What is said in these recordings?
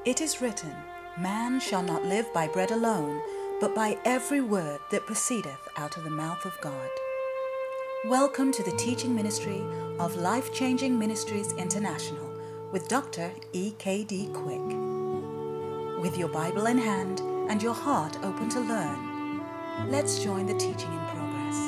It is written, Man shall not live by bread alone, but by every word that proceedeth out of the mouth of God. Welcome to the teaching ministry of Life Changing Ministries International with Dr. E.K.D. Quick. With your Bible in hand and your heart open to learn, let's join the teaching in progress.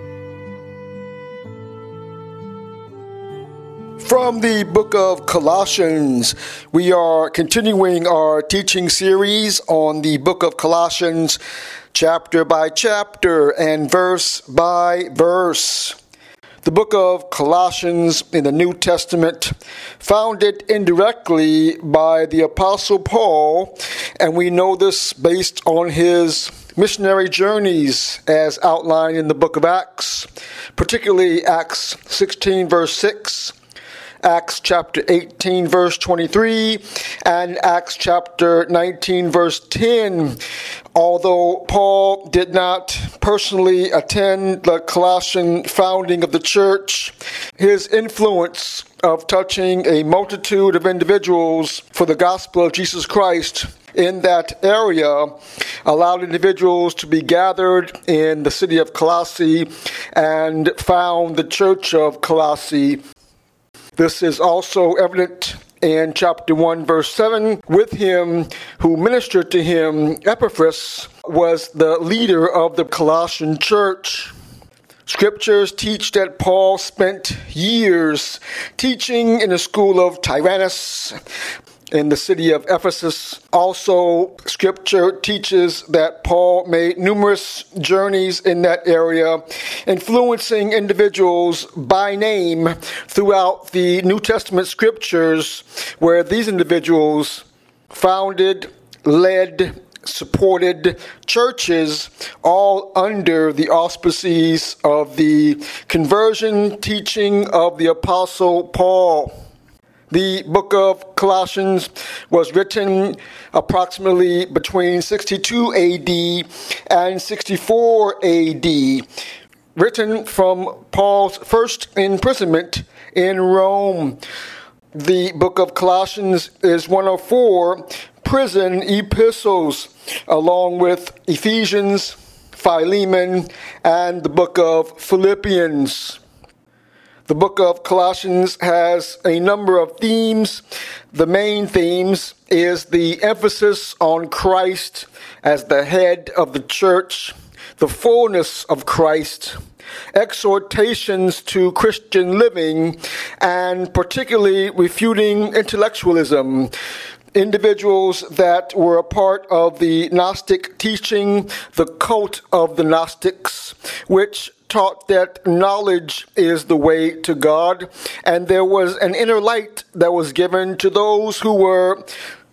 From the book of Colossians, we are continuing our teaching series on the book of Colossians, chapter by chapter and verse by verse. The book of Colossians in the New Testament, founded indirectly by the Apostle Paul, and we know this based on his missionary journeys as outlined in the book of Acts, particularly Acts 16 verse 6, Acts chapter 18 verse 23, and Acts chapter 19 verse 10. Although Paul did not personally attend the Colossian founding of the church, his influence of touching a multitude of individuals for the gospel of Jesus Christ in that area allowed individuals to be gathered in the city of Colossae and found the church of Colossae. This is also evident in chapter 1, verse 7. With him who ministered to him, Epaphras, was the leader of the Colossian church. Scriptures teach that Paul spent years teaching in the school of Tyrannus in the city of Ephesus. Also, Scripture teaches that Paul made numerous journeys in that area, influencing individuals by name throughout the New Testament Scriptures, where these individuals founded, led, supported churches, all under the auspices of the conversion teaching of the Apostle Paul. The book of Colossians was written approximately between 62 AD and 64 AD, written from Paul's first imprisonment in Rome. The book of Colossians is one of four prison epistles, along with Ephesians, Philemon, and the book of Philippians. The book of Colossians has a number of themes. The main themes is the emphasis on Christ as the head of the church, the fullness of Christ, exhortations to Christian living, and particularly refuting intellectualism. Individuals that were a part of the Gnostic teaching, the cult of the Gnostics, which taught that knowledge is the way to God, and there was an inner light that was given to those who were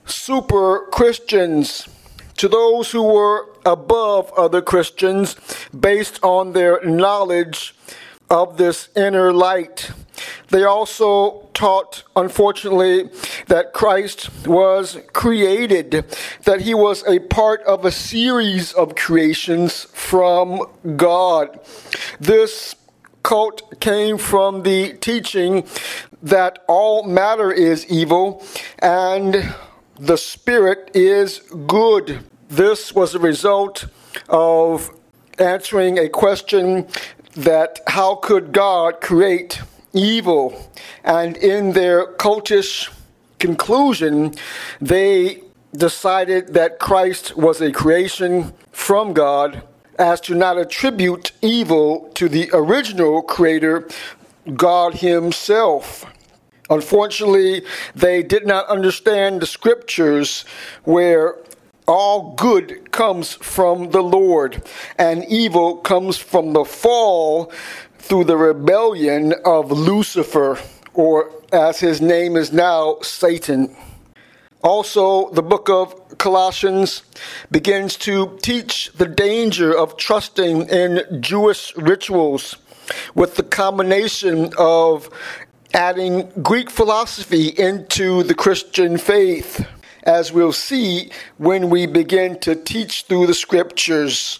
super Christians, to those who were above other Christians based on their knowledge of this inner light. They also taught, unfortunately, that Christ was created, that he was a part of a series of creations from God. This cult came from the teaching that all matter is evil and the spirit is good. This was a result of answering a question that how could God create evil? And in their cultish conclusion, they decided that Christ was a creation from God, as to not attribute evil to the original creator, God himself. Unfortunately, they did not understand the scriptures where all good comes from the Lord, and evil comes from the fall through the rebellion of Lucifer, or as his name is now, Satan. Also, the book of Colossians begins to teach the danger of trusting in Jewish rituals with the combination of adding Greek philosophy into the Christian faith, as we'll see when we begin to teach through the scriptures.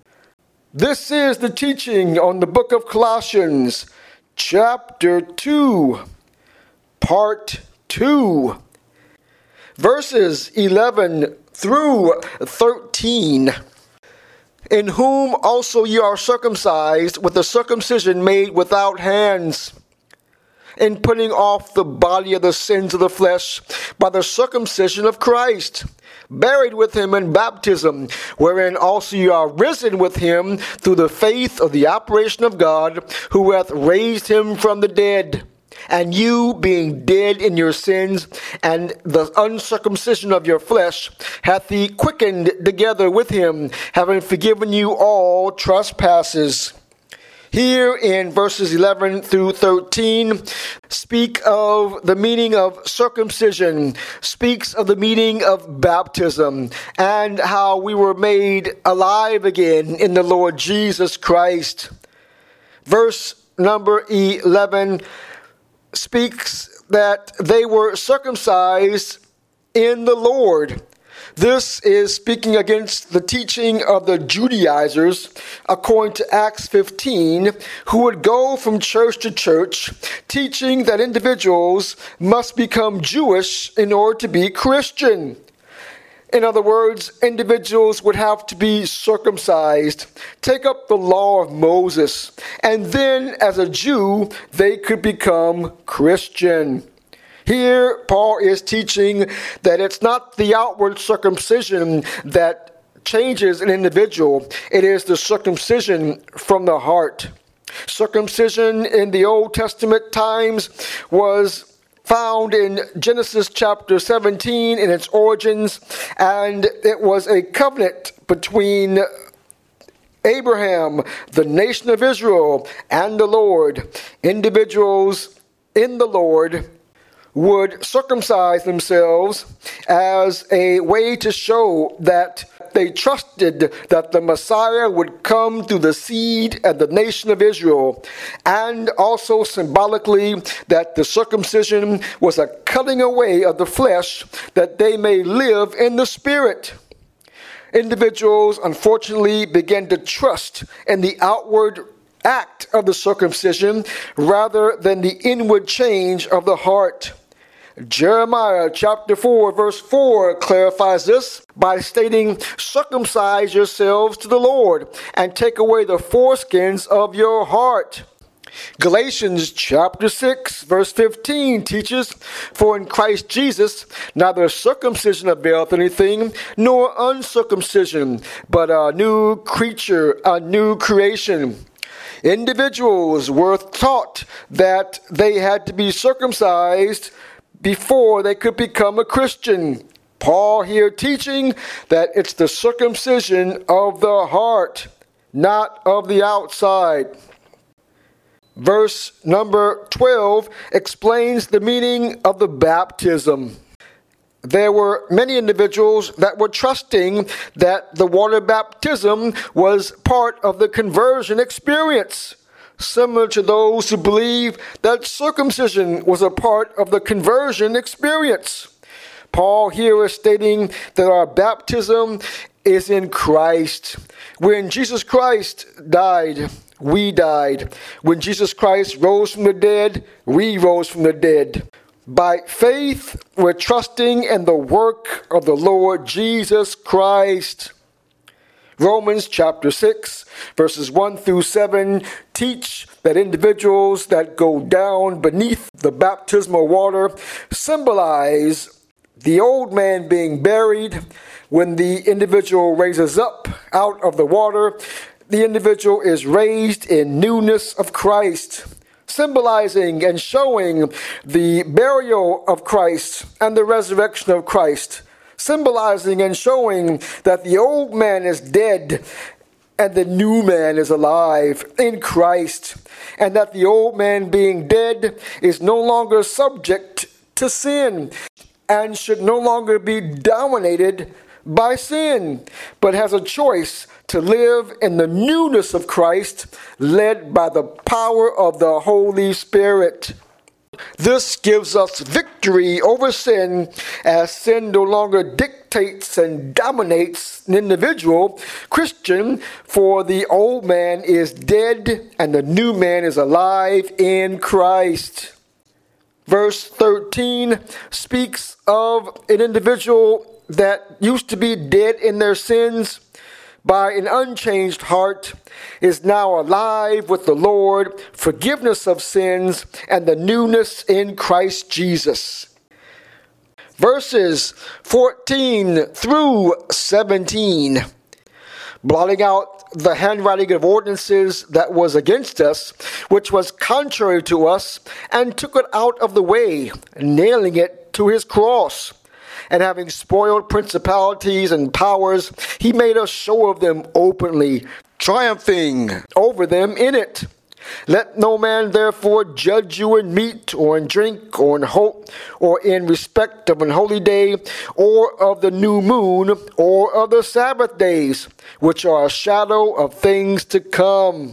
This is the teaching on the book of Colossians, chapter 2, part 2. Verses 11 through 13. In whom also ye are circumcised with the circumcision made without hands, in putting off the body of the sins of the flesh by the circumcision of Christ, buried with him in baptism, wherein also you are risen with him through the faith of the operation of God, who hath raised him from the dead. And you, being dead in your sins and the uncircumcision of your flesh, hath he quickened together with him, having forgiven you all trespasses. Here in verses 11 through 13 speak of the meaning of circumcision, speaks of the meaning of baptism, and how we were made alive again in the Lord Jesus Christ. Verse number 11 speaks that they were circumcised in the Lord. This is speaking against the teaching of the Judaizers, according to Acts 15, who would go from church to church, teaching that individuals must become Jewish in order to be Christian. In other words, individuals would have to be circumcised, take up the law of Moses, and then as a Jew, they could become Christian. Here, Paul is teaching that it's not the outward circumcision that changes an individual. It is the circumcision from the heart. Circumcision in the Old Testament times was found in Genesis chapter 17 in its origins, and it was a covenant between Abraham, the nation of Israel, and the Lord. Individuals in the Lord would circumcise themselves as a way to show that they trusted that the Messiah would come through the seed of the nation of Israel, and also symbolically that the circumcision was a cutting away of the flesh that they may live in the spirit. Individuals, unfortunately, began to trust in the outward act of the circumcision rather than the inward change of the heart. Jeremiah chapter 4 verse 4 clarifies this by stating, "Circumcise yourselves to the Lord and take away the foreskins of your heart." Galatians chapter 6 verse 15 teaches, "For in Christ Jesus neither circumcision availeth anything, nor uncircumcision, but a new creature, a new creation." Individuals were taught that they had to be circumcised before they could become a Christian. Paul here teaching that it's the circumcision of the heart, not of the outside. Verse number 12 explains the meaning of the baptism. There were many individuals that were trusting that the water baptism was part of the conversion experience, similar to those who believe that circumcision was a part of the conversion experience. Paul here is stating that our baptism is in Christ. When Jesus Christ died, we died. When Jesus Christ rose from the dead, we rose from the dead. By faith, we're trusting in the work of the Lord Jesus Christ. Romans chapter 6, verses 1 through 7 teach that individuals that go down beneath the baptismal water symbolize the old man being buried. When the individual raises up out of the water, the individual is raised in newness of Christ, symbolizing and showing the burial of Christ and the resurrection of Christ, symbolizing and showing that the old man is dead and the new man is alive in Christ, and that the old man being dead is no longer subject to sin and should no longer be dominated by sin, but has a choice to live in the newness of Christ, led by the power of the Holy Spirit. This gives us victory over sin, as sin no longer dictates and dominates an individual Christian, for the old man is dead and the new man is alive in Christ. verse 13 speaks of an individual that used to be dead in their sins, by an unchanged heart, is now alive with the Lord, forgiveness of sins, and the newness in Christ Jesus. Verses 14 through 17, blotting out the handwriting of ordinances that was against us, which was contrary to us, and took it out of the way, nailing it to his cross. And having spoiled principalities and powers, he made a show of them openly, triumphing over them in it. Let no man therefore judge you in meat, or in drink, or in hope, or in respect of an holy day, or of the new moon, or of the Sabbath days, which are a shadow of things to come.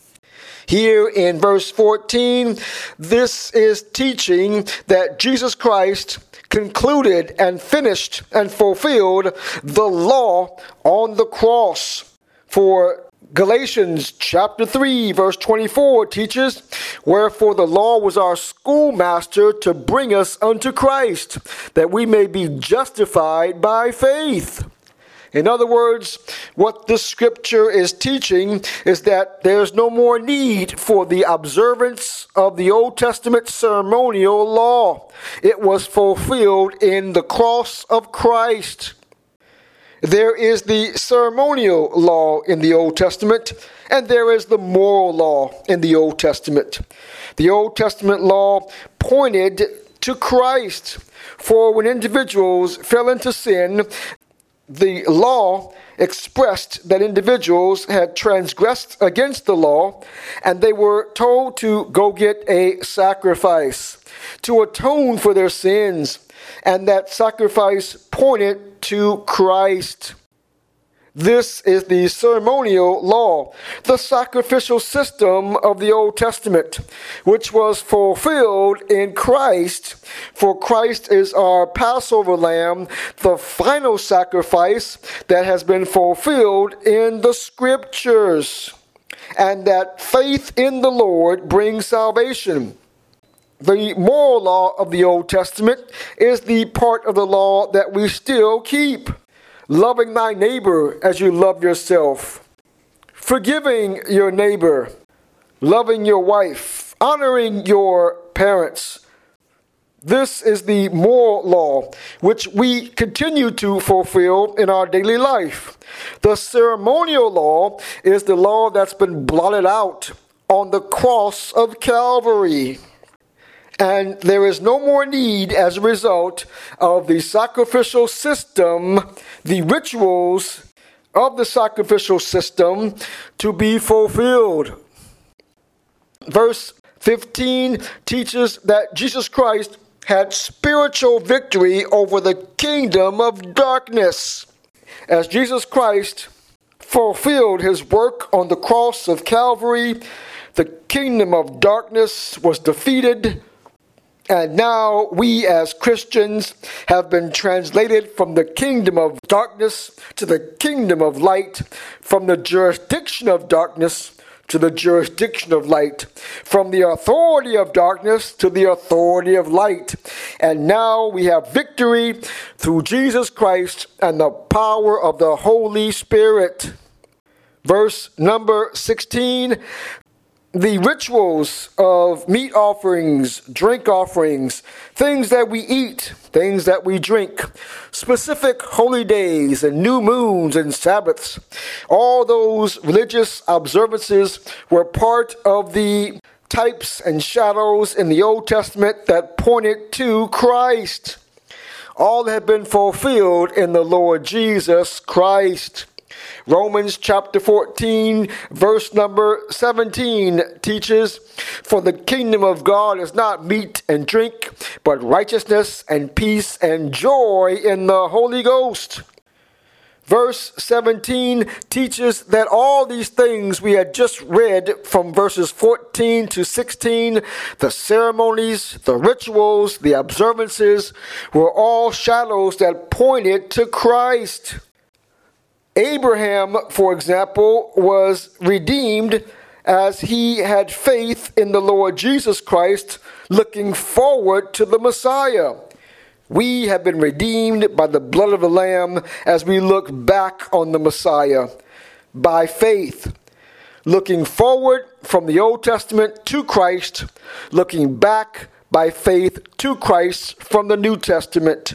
Here in verse 14, this is teaching that Jesus Christ concluded and finished and fulfilled the law on the cross. For Galatians chapter 3 verse 24 teaches, wherefore the law was our schoolmaster to bring us unto Christ, that we may be justified by faith. In other words, what this scripture is teaching is that there's no more need for the observance of the Old Testament ceremonial law. It was fulfilled in the cross of Christ. There is the ceremonial law in the Old Testament, and there is the moral law in the Old Testament. The Old Testament law pointed to Christ, for when individuals fell into sin, the law expressed that individuals had transgressed against the law, and they were told to go get a sacrifice to atone for their sins, and that sacrifice pointed to Christ. This is the ceremonial law, the sacrificial system of the Old Testament, which was fulfilled in Christ. For Christ is our Passover lamb, the final sacrifice that has been fulfilled in the Scriptures, and that faith in the Lord brings salvation. The moral law of the Old Testament is the part of the law that we still keep. Loving thy neighbor as you love yourself, forgiving your neighbor, loving your wife, honoring your parents. This is the moral law which we continue to fulfill in our daily life. The ceremonial law is the law that's been blotted out on the cross of Calvary. And there is no more need as a result of the sacrificial system, the rituals of the sacrificial system to be fulfilled. Verse 15 teaches that Jesus Christ had spiritual victory over the kingdom of darkness. As Jesus Christ fulfilled his work on the cross of Calvary, the kingdom of darkness was defeated. And now we as Christians have been translated from the kingdom of darkness to the kingdom of light, from the jurisdiction of darkness to the jurisdiction of light, from the authority of darkness to the authority of light. And now we have victory through Jesus Christ and the power of the Holy Spirit. Verse number 16. The rituals of meat offerings, drink offerings, things that we eat, things that we drink, specific holy days and new moons and Sabbaths, all those religious observances were part of the types and shadows in the Old Testament that pointed to Christ. All have been fulfilled in the Lord Jesus Christ. Romans chapter 14, verse number 17 teaches, for the kingdom of God is not meat and drink, but righteousness and peace and joy in the Holy Ghost. Verse 17 teaches that all these things we had just read from verses 14 to 16, the ceremonies, the rituals, the observances, were all shadows that pointed to Christ. Abraham, for example, was redeemed as he had faith in the Lord Jesus Christ, looking forward to the Messiah. We have been redeemed by the blood of the Lamb as we look back on the Messiah by faith. Looking forward from the Old Testament to Christ, looking back by faith to Christ from the New Testament.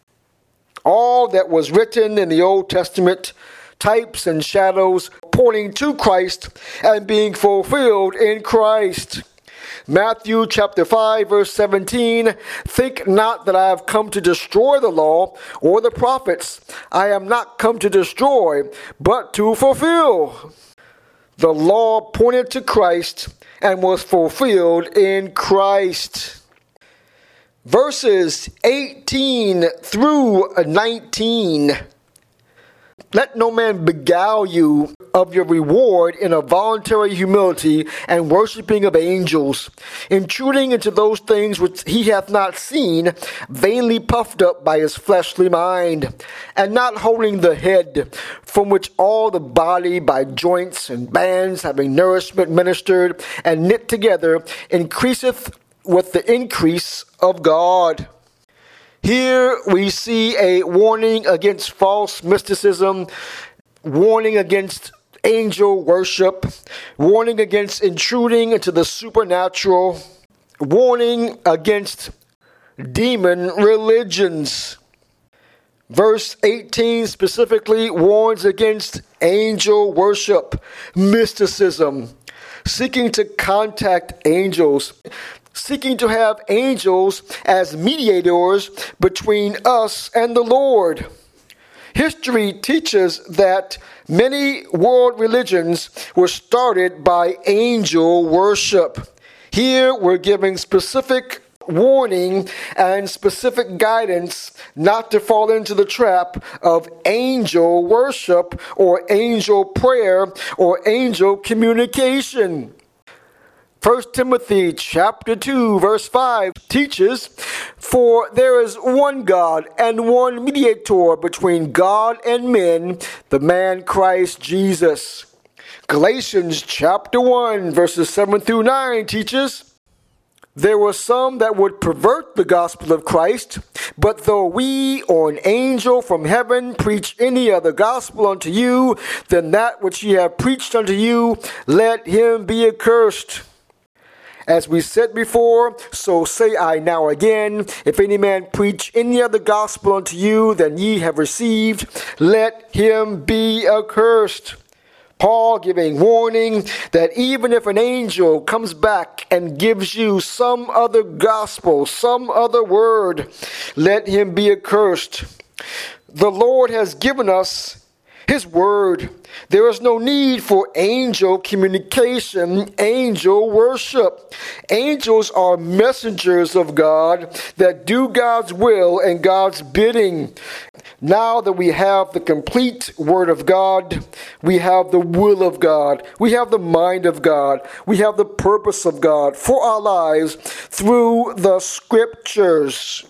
All that was written in the Old Testament, types and shadows pointing to Christ and being fulfilled in Christ. Matthew chapter 5 verse 17, think not that I have come to destroy the law or the prophets. I am not come to destroy, but to fulfill. The law pointed to Christ and was fulfilled in Christ. Verses 18 through 19. Let no man beguile you of your reward in a voluntary humility and worshiping of angels, intruding into those things which he hath not seen, vainly puffed up by his fleshly mind, and not holding the head, from which all the body by joints and bands, having nourishment ministered and knit together, increaseth with the increase of God. Here we see a warning against false mysticism, warning against angel worship, warning against intruding into the supernatural, warning against demon religions. Verse 18 specifically warns against angel worship, mysticism, seeking to contact angels, seeking to have angels as mediators between us and the Lord. History teaches that many world religions were started by angel worship. Here we're giving specific warning and specific guidance not to fall into the trap of angel worship or angel prayer or angel communication. 1 Timothy chapter 2 verse 5 teaches, for there is one God and one mediator between God and men, the man Christ Jesus. Galatians chapter 1 verses 7 through 9 teaches, there were some that would pervert the gospel of Christ, but though we or an angel from heaven preach any other gospel unto you than that which ye have preached unto you, let him be accursed. As we said before, so say I now again, if any man preach any other gospel unto you than ye have received, let him be accursed. Paul giving warning that even if an angel comes back and gives you some other gospel, some other word, let him be accursed. The Lord has given us His word. There is no need for angel communication, angel worship. Angels are messengers of God that do God's will and God's bidding. Now that we have the complete word of God, we have the will of God, we have the mind of God, we have the purpose of God for our lives through the scriptures.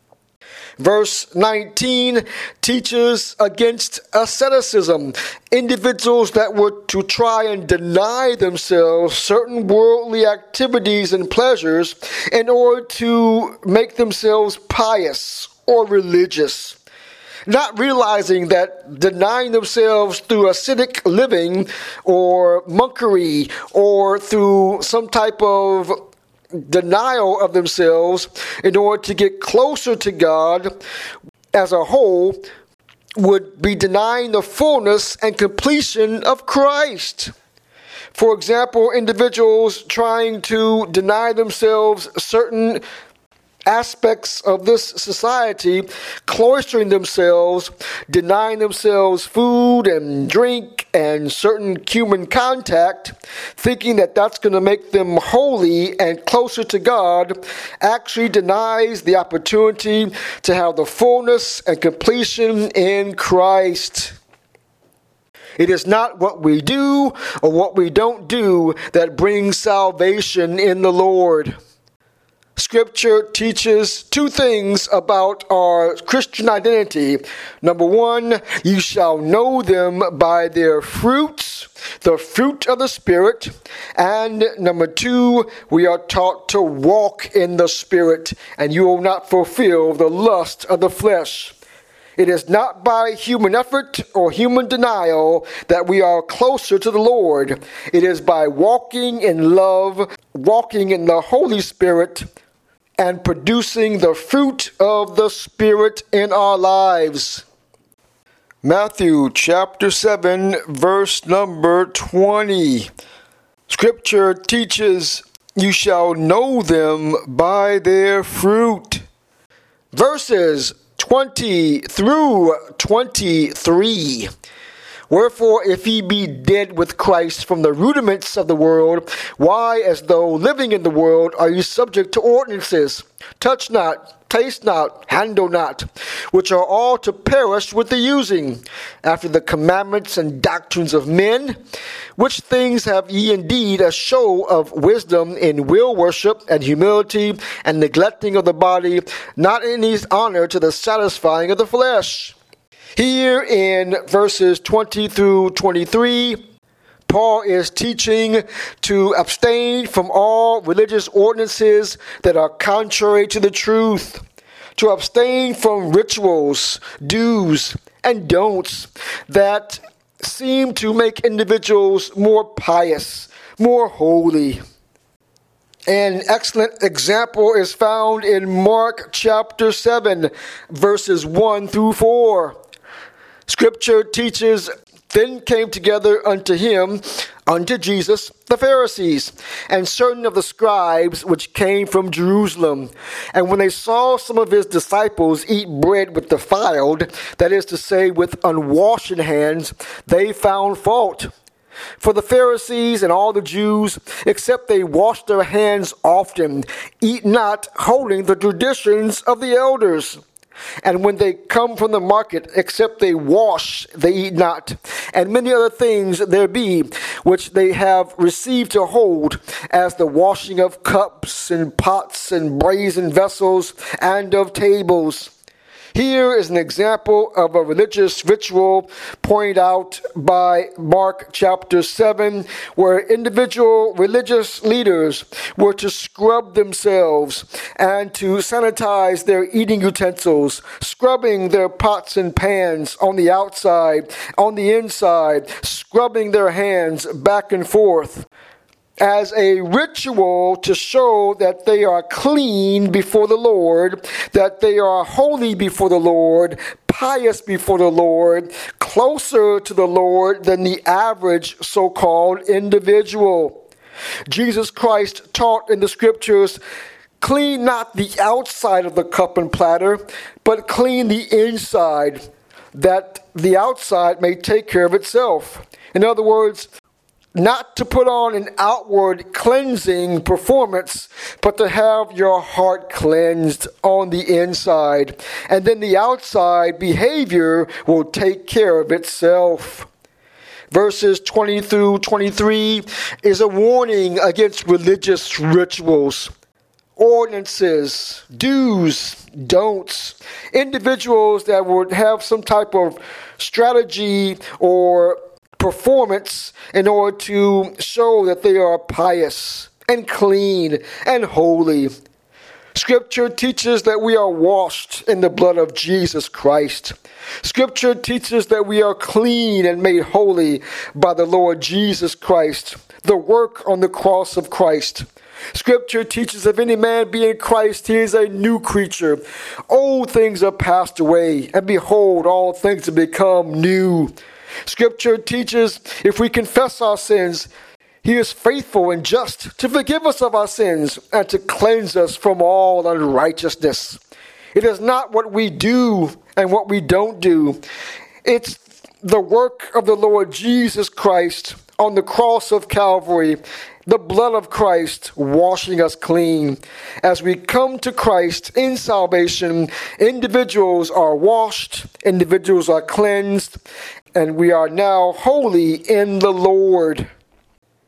Verse 19 teaches against asceticism, individuals that were to try and deny themselves certain worldly activities and pleasures in order to make themselves pious or religious. Not realizing that denying themselves through ascetic living or monkery or through some type of denial of themselves in order to get closer to God as a whole would be denying the fullness and completion of Christ. For example, individuals trying to deny themselves certain aspects of this society, cloistering themselves, denying themselves food and drink and certain human contact, thinking that that's going to make them holy and closer to God, actually denies the opportunity to have the fullness and completion in Christ. It is not what we do or what we don't do that brings salvation in the Lord. Scripture teaches two things about our Christian identity. Number one, you shall know them by their fruits, the fruit of the Spirit. And number two, we are taught to walk in the Spirit, and you will not fulfill the lust of the flesh. It is not by human effort or human denial that we are closer to the Lord. It is by walking in love, walking in the Holy Spirit, and producing the fruit of the Spirit in our lives. Matthew chapter 7, verse number 20. Scripture teaches, you shall know them by their fruit. Verses 20 through 23. Wherefore, if ye be dead with Christ from the rudiments of the world, why, as though living in the world, are ye subject to ordinances? Touch not, taste not, handle not, which are all to perish with the using, after the commandments and doctrines of men, which things have ye indeed a show of wisdom in will worship and humility and neglecting of the body, not in any honor to the satisfying of the flesh. Here in verses 20 through 23, Paul is teaching to abstain from all religious ordinances that are contrary to the truth, to abstain from rituals, do's, and don'ts that seem to make individuals more pious, more holy. An excellent example is found in Mark chapter 7, verses 1 through 4. Scripture teaches, then came together unto him, unto Jesus, the Pharisees, and certain of the scribes which came from Jerusalem. And when they saw some of his disciples eat bread with defiled, that is to say, with unwashed hands, they found fault. For the Pharisees and all the Jews, except they wash their hands often, eat not, holding the traditions of the elders. And when they come from the market, except they wash, they eat not. And many other things there be, which they have received to hold, as the washing of cups and pots and brazen vessels, and of tables. Here is an example of a religious ritual pointed out by Mark chapter 7, where individual religious leaders were to scrub themselves and to sanitize their eating utensils, scrubbing their pots and pans on the outside, on the inside, scrubbing their hands back and forth, as a ritual to show that they are clean before the Lord, that they are holy before the Lord, pious before the Lord, closer to the Lord than the average so-called individual. Jesus Christ taught in the scriptures, clean not the outside of the cup and platter, but clean the inside, that the outside may take care of itself. In other words, not to put on an outward cleansing performance, but to have your heart cleansed on the inside. And then the outside behavior will take care of itself. Verses 20 through 23 is a warning against religious rituals, ordinances, do's, don'ts. Individuals that would have some type of strategy or performance in order to show that they are pious and clean and holy. Scripture teaches that we are washed in the blood of Jesus Christ. Scripture teaches that we are clean and made holy by the Lord Jesus Christ, the work on the cross of Christ. Scripture teaches if any man be in Christ, he is a new creature. Old things are passed away, and behold, all things have become new. Scripture teaches if we confess our sins, he is faithful and just to forgive us of our sins and to cleanse us from all unrighteousness. It is not what we do and what we don't do. It's the work of the Lord Jesus Christ on the cross of Calvary, the blood of Christ washing us clean. As we come to Christ in salvation, individuals are washed, individuals are cleansed, and we are now holy in the Lord.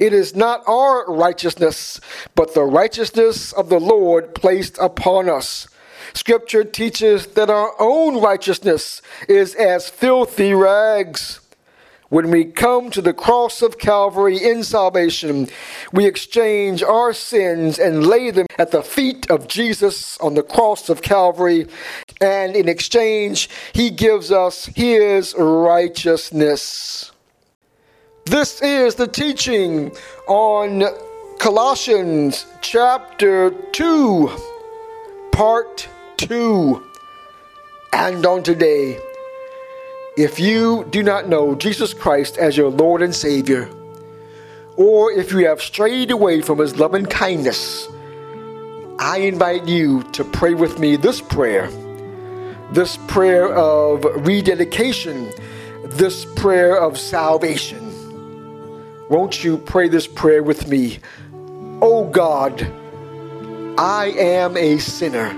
It is not our righteousness, but the righteousness of the Lord placed upon us. Scripture teaches that our own righteousness is as filthy rags. When we come to the cross of Calvary in salvation, we exchange our sins and lay them at the feet of Jesus on the cross of Calvary. And in exchange, He gives us His righteousness. This is the teaching on Colossians chapter 2, part 2. And on today, if you do not know Jesus Christ as your Lord and Savior, or if you have strayed away from His loving kindness, I invite you to pray with me this prayer of rededication, this prayer of salvation. Won't you pray this prayer with me? Oh God, I am a sinner.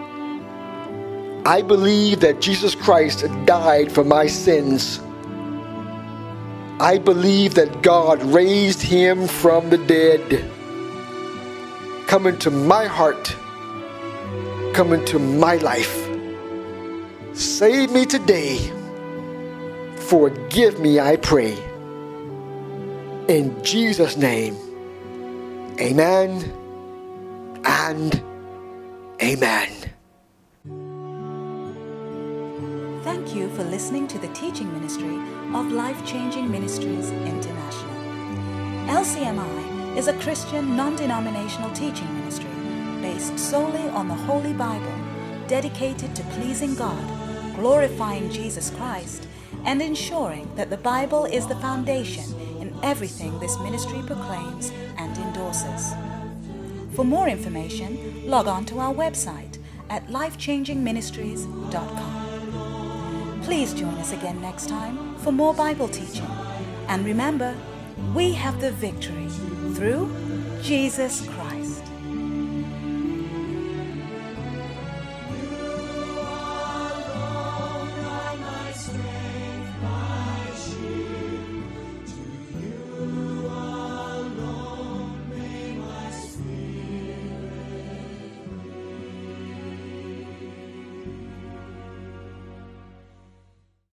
I believe that Jesus Christ died for my sins. I believe that God raised Him from the dead. Come into my heart. Come into my life. Save me today. Forgive me, I pray. In Jesus' name, amen and amen. Thank you for listening to the teaching ministry of Life Changing Ministries International. LCMI is a Christian non-denominational teaching ministry based solely on the Holy Bible, dedicated to pleasing God, glorifying Jesus Christ, and ensuring that the Bible is the foundation in everything this ministry proclaims and endorses. For more information, log on to our website at lifechangingministries.com. Please join us again next time for more Bible teaching. And remember, we have the victory through Jesus Christ.